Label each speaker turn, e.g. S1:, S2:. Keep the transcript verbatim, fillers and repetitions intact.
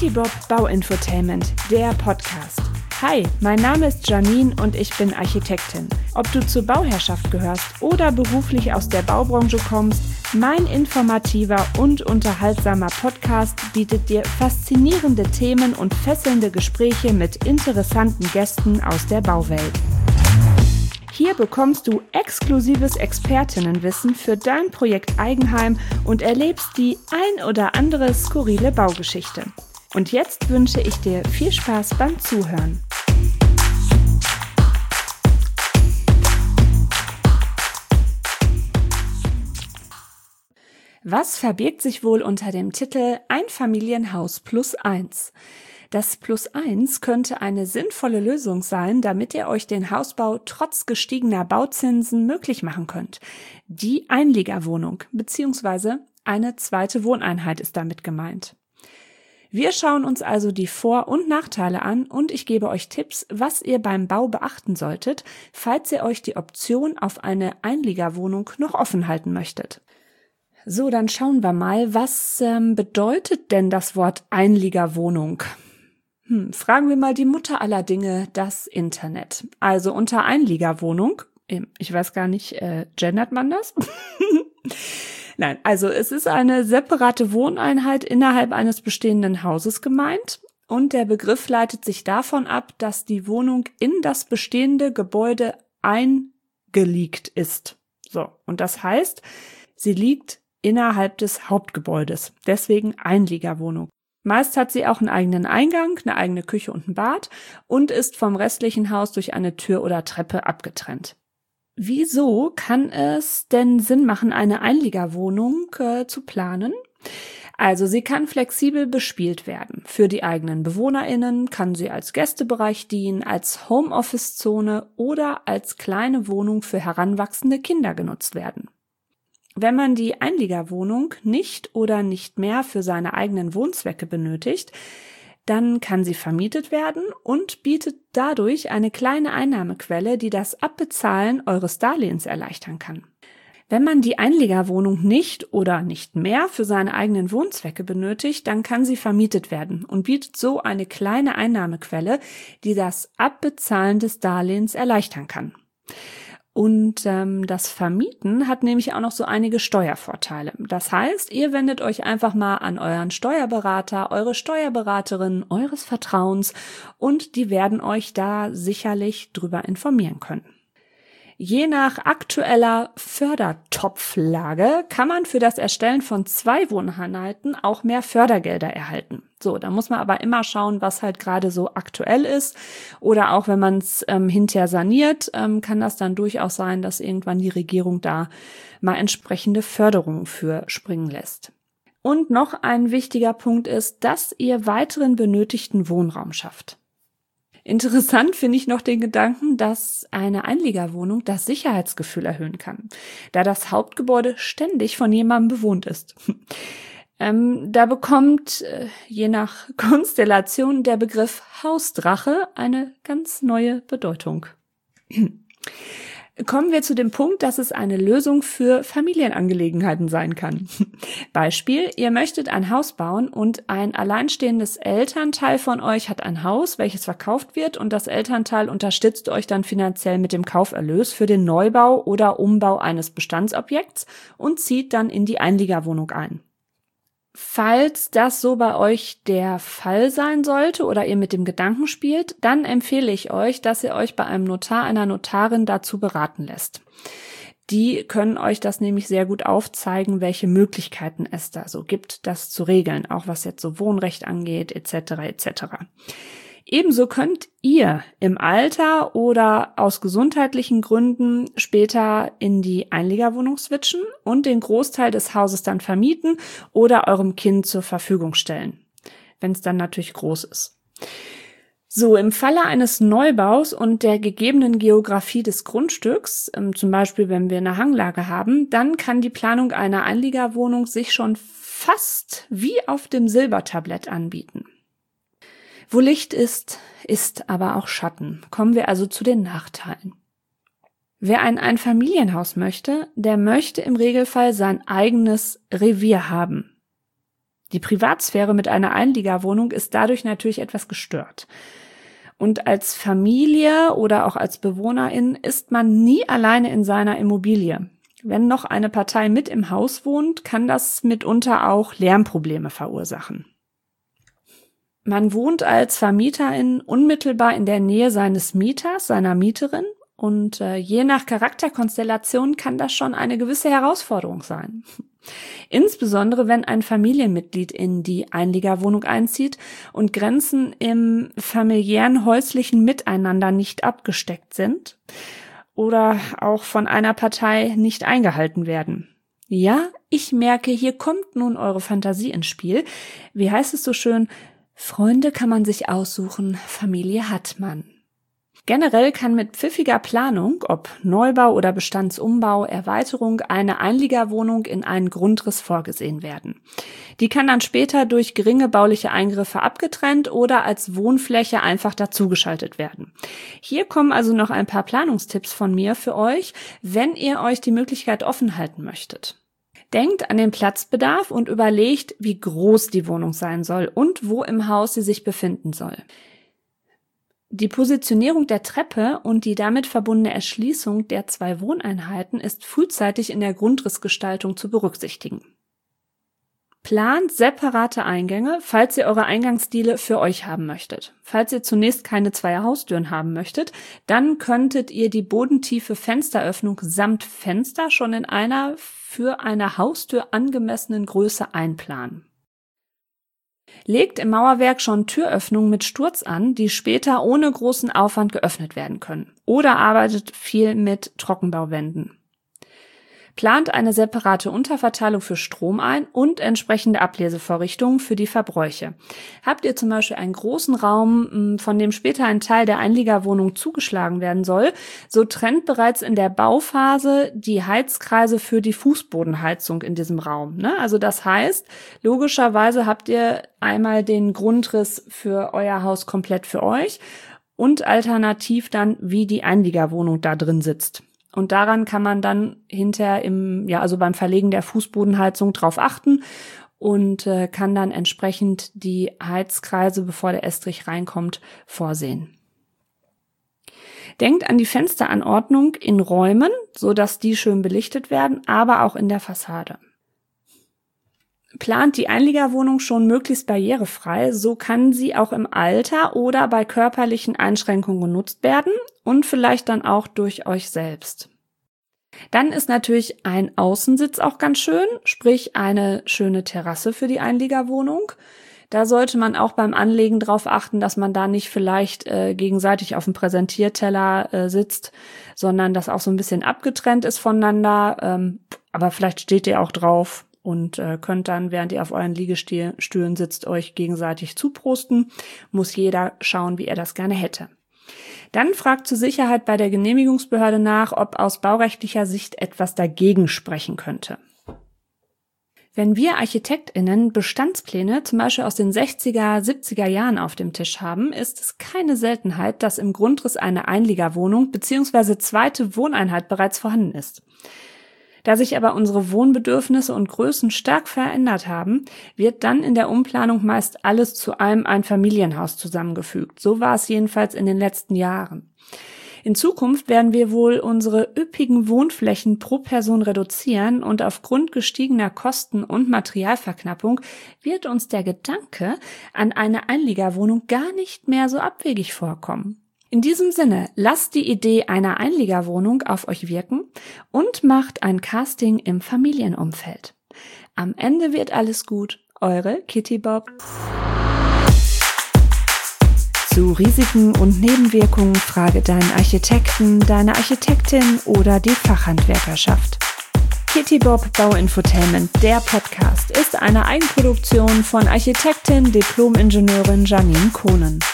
S1: Citybob Bauinfotainment, der Podcast. Hi, mein Name ist Janine und ich bin Architektin. Ob du zur Bauherrschaft gehörst oder beruflich aus der Baubranche kommst, mein informativer und unterhaltsamer Podcast bietet dir faszinierende Themen und fesselnde Gespräche mit interessanten Gästen aus der Bauwelt. Hier bekommst du exklusives Expertinnenwissen für dein Projekt Eigenheim und erlebst die ein oder andere skurrile Baugeschichte. Und jetzt wünsche ich dir viel Spaß beim Zuhören. Was verbirgt sich wohl unter dem Titel Einfamilienhaus plus eins? Das Plus eins könnte eine sinnvolle Lösung sein, damit ihr euch den Hausbau trotz gestiegener Bauzinsen möglich machen könnt. Die Einliegerwohnung bzw. eine zweite Wohneinheit ist damit gemeint. Wir schauen uns also die Vor- und Nachteile an und ich gebe euch Tipps, was ihr beim Bau beachten solltet, falls ihr euch die Option auf eine Einliegerwohnung noch offen halten möchtet. So, dann schauen wir mal, was ähm, bedeutet denn das Wort Einliegerwohnung? Hm, fragen wir mal die Mutter aller Dinge, das Internet. Also unter Einliegerwohnung, ich weiß gar nicht, äh, gendert man das? Nein, also es ist eine separate Wohneinheit innerhalb eines bestehenden Hauses gemeint und der Begriff leitet sich davon ab, dass die Wohnung in das bestehende Gebäude eingeliegt ist. So, und das heißt, sie liegt innerhalb des Hauptgebäudes, deswegen Einliegerwohnung. Meist hat sie auch einen eigenen Eingang, eine eigene Küche und ein Bad und ist vom restlichen Haus durch eine Tür oder Treppe abgetrennt. Wieso kann es denn Sinn machen, eine Einliegerwohnung äh, zu planen? Also sie kann flexibel bespielt werden. Für die eigenen BewohnerInnen kann sie als Gästebereich dienen, als Homeoffice-Zone oder als kleine Wohnung für heranwachsende Kinder genutzt werden. Wenn man die Einliegerwohnung nicht oder nicht mehr für seine eigenen Wohnzwecke benötigt, dann kann sie vermietet werden und bietet dadurch eine kleine Einnahmequelle, die das Abbezahlen eures Darlehens erleichtern kann. Wenn man die Einliegerwohnung nicht oder nicht mehr für seine eigenen Wohnzwecke benötigt, dann kann sie vermietet werden und bietet so eine kleine Einnahmequelle, die das Abbezahlen des Darlehens erleichtern kann. Und ähm, das Vermieten hat nämlich auch noch so einige Steuervorteile. Das heißt, ihr wendet euch einfach mal an euren Steuerberater, eure Steuerberaterin eures Vertrauens und die werden euch da sicherlich drüber informieren können. Je nach aktueller Fördertopflage kann man für das Erstellen von zwei Wohneinheiten auch mehr Fördergelder erhalten. So, da muss man aber immer schauen, was halt gerade so aktuell ist. Oder auch wenn man es ähm, hinterher saniert, ähm, kann das dann durchaus sein, dass irgendwann die Regierung da mal entsprechende Förderungen für springen lässt. Und noch ein wichtiger Punkt ist, dass ihr weiteren benötigten Wohnraum schafft. Interessant finde ich noch den Gedanken, dass eine Einliegerwohnung das Sicherheitsgefühl erhöhen kann, da das Hauptgebäude ständig von jemandem bewohnt ist. ähm, da bekommt, äh, je nach Konstellation, der Begriff Hausdrache eine ganz neue Bedeutung. Kommen wir zu dem Punkt, dass es eine Lösung für Familienangelegenheiten sein kann. Beispiel, ihr möchtet ein Haus bauen und ein alleinstehendes Elternteil von euch hat ein Haus, welches verkauft wird und das Elternteil unterstützt euch dann finanziell mit dem Kauferlös für den Neubau oder Umbau eines Bestandsobjekts und zieht dann in die Einliegerwohnung ein. Falls das so bei euch der Fall sein sollte oder ihr mit dem Gedanken spielt, dann empfehle ich euch, dass ihr euch bei einem Notar, einer Notarin dazu beraten lässt. Die können euch das nämlich sehr gut aufzeigen, welche Möglichkeiten es da so gibt, das zu regeln, auch was jetzt so Wohnrecht angeht, et cetera et cetera. Ebenso könnt ihr im Alter oder aus gesundheitlichen Gründen später in die Einliegerwohnung switchen und den Großteil des Hauses dann vermieten oder eurem Kind zur Verfügung stellen, wenn es dann natürlich groß ist. So, im Falle eines Neubaus und der gegebenen Geografie des Grundstücks, zum Beispiel wenn wir eine Hanglage haben, dann kann die Planung einer Einliegerwohnung sich schon fast wie auf dem Silbertablett anbieten. Wo Licht ist, ist aber auch Schatten. Kommen wir also zu den Nachteilen. Wer ein Einfamilienhaus möchte, der möchte im Regelfall sein eigenes Revier haben. Die Privatsphäre mit einer Einliegerwohnung ist dadurch natürlich etwas gestört. Und als Familie oder auch als Bewohnerin ist man nie alleine in seiner Immobilie. Wenn noch eine Partei mit im Haus wohnt, kann das mitunter auch Lärmprobleme verursachen. Man wohnt als Vermieterin unmittelbar in der Nähe seines Mieters, seiner Mieterin, und äh, je nach Charakterkonstellation kann das schon eine gewisse Herausforderung sein. Insbesondere, wenn ein Familienmitglied in die Einliegerwohnung einzieht und Grenzen im familiären häuslichen Miteinander nicht abgesteckt sind oder auch von einer Partei nicht eingehalten werden. Ja, ich merke, hier kommt nun eure Fantasie ins Spiel. Wie heißt es so schön? Freunde kann man sich aussuchen, Familie hat man. Generell kann mit pfiffiger Planung, ob Neubau oder Bestandsumbau, Erweiterung, eine Einliegerwohnung in einen Grundriss vorgesehen werden. Die kann dann später durch geringe bauliche Eingriffe abgetrennt oder als Wohnfläche einfach dazugeschaltet werden. Hier kommen also noch ein paar Planungstipps von mir für euch, wenn ihr euch die Möglichkeit offen halten möchtet. Denkt an den Platzbedarf und überlegt, wie groß die Wohnung sein soll und wo im Haus sie sich befinden soll. Die Positionierung der Treppe und die damit verbundene Erschließung der zwei Wohneinheiten ist frühzeitig in der Grundrissgestaltung zu berücksichtigen. Plant separate Eingänge, falls ihr eure Eingangsdiele für euch haben möchtet. Falls ihr zunächst keine zwei Haustüren haben möchtet, dann könntet ihr die bodentiefe Fensteröffnung samt Fenster schon in einer für eine Haustür angemessenen Größe einplanen. Legt im Mauerwerk schon Türöffnungen mit Sturz an, die später ohne großen Aufwand geöffnet werden können. Oder arbeitet viel mit Trockenbauwänden. Plant eine separate Unterverteilung für Strom ein und entsprechende Ablesevorrichtungen für die Verbräuche. Habt ihr zum Beispiel einen großen Raum, von dem später ein Teil der Einliegerwohnung zugeschlagen werden soll, so trennt bereits in der Bauphase die Heizkreise für die Fußbodenheizung in diesem Raum. Also das heißt, logischerweise habt ihr einmal den Grundriss für euer Haus komplett für euch und alternativ dann, wie die Einliegerwohnung da drin sitzt. Und daran kann man dann hinterher im, ja, also beim Verlegen der Fußbodenheizung drauf achten und äh, kann dann entsprechend die Heizkreise, bevor der Estrich reinkommt, vorsehen. Denkt an die Fensteranordnung in Räumen, so dass die schön belichtet werden, aber auch in der Fassade. Plant die Einliegerwohnung schon möglichst barrierefrei, so kann sie auch im Alter oder bei körperlichen Einschränkungen genutzt werden und vielleicht dann auch durch euch selbst. Dann ist natürlich ein Außensitz auch ganz schön, sprich eine schöne Terrasse für die Einliegerwohnung. Da sollte man auch beim Anlegen darauf achten, dass man da nicht vielleicht äh, gegenseitig auf dem Präsentierteller äh, sitzt, sondern dass auch so ein bisschen abgetrennt ist voneinander. Ähm, aber vielleicht steht ihr auch drauf und äh, könnt dann, während ihr auf euren Liegestühlen sitzt, euch gegenseitig zuprosten. Muss jeder schauen, wie er das gerne hätte. Dann fragt zur Sicherheit bei der Genehmigungsbehörde nach, ob aus baurechtlicher Sicht etwas dagegen sprechen könnte. Wenn wir ArchitektInnen Bestandspläne zum Beispiel aus den sechziger, siebziger Jahren auf dem Tisch haben, ist es keine Seltenheit, dass im Grundriss eine Einliegerwohnung bzw. zweite Wohneinheit bereits vorhanden ist. Da sich aber unsere Wohnbedürfnisse und Größen stark verändert haben, wird dann in der Umplanung meist alles zu einem Einfamilienhaus zusammengefügt. So war es jedenfalls in den letzten Jahren. In Zukunft werden wir wohl unsere üppigen Wohnflächen pro Person reduzieren und aufgrund gestiegener Kosten und Materialverknappung wird uns der Gedanke an eine Einliegerwohnung gar nicht mehr so abwegig vorkommen. In diesem Sinne, lasst die Idee einer Einliegerwohnung auf euch wirken und macht ein Casting im Familienumfeld. Am Ende wird alles gut. Eure Kitty Bob. Zu Risiken und Nebenwirkungen frage deinen Architekten, deine Architektin oder die Fachhandwerkerschaft. Kitty Bob Bauinfotainment, der Podcast, ist eine Eigenproduktion von Architektin, Diplom-Ingenieurin Janine Kohnen.